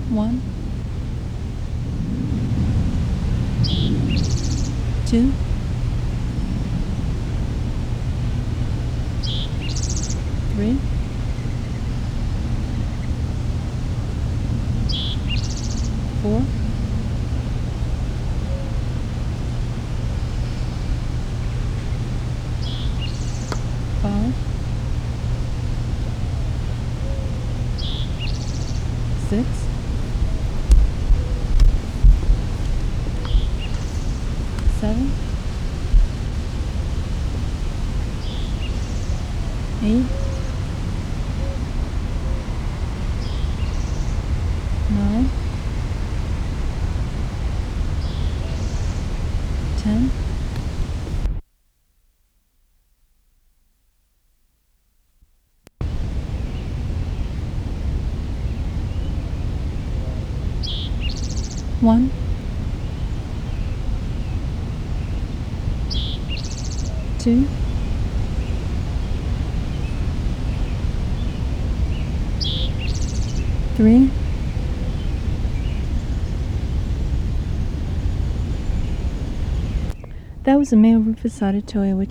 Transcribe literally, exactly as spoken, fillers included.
One, two, three, four, five, six, seven, eight, nine, ten, one, two, three, that was a male Rufus Otter toy which